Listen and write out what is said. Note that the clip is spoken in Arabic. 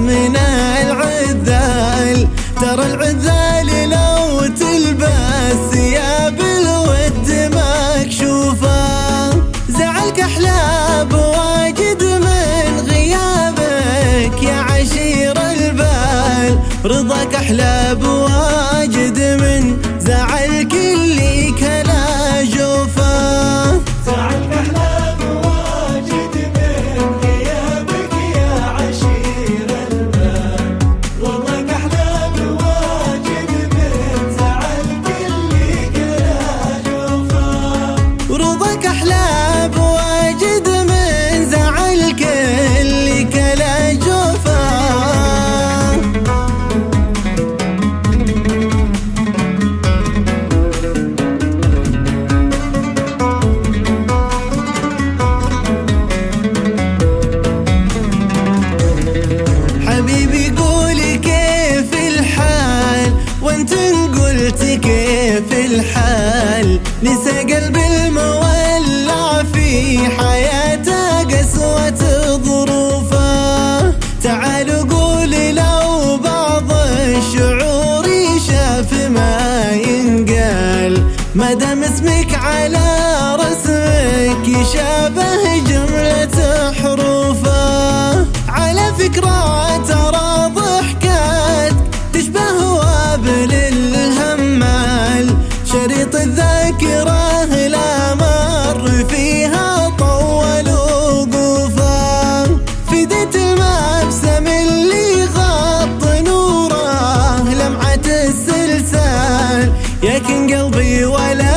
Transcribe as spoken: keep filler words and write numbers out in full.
من العذال. ترى العذال لو تلبس ثياب الود مكشوفة، زعلك أحلى بواجد من غيابك يا عشير البال. رضاك أحلى بواجد من زعلك اللي كلا جوفا. زعلك أحلى بواجد من غيابك يا عشير البال. رضاك أحلى بواجد من زعلك اللي كلا جوفا. رضاك أحلى بواجد من زعلك اللي كلا جوفا. حبيبي قولي كيف الحال، وانت قلت كيف الحال. نسى قلبي المولع في حياته قسوة ظروفه. تعالوا قولي لو بعض الشعور شاف ما ينقال، ما دام اسمك على رسمك يشابه جملة حروفه. على فكرة ترى ضحكات تشبه وابل الهمال، شريط الذاكرة لا مر فيها طول وقوفه. فديت المبسم اللي غط نوره لمعة السلسال، يكن قلبي ولا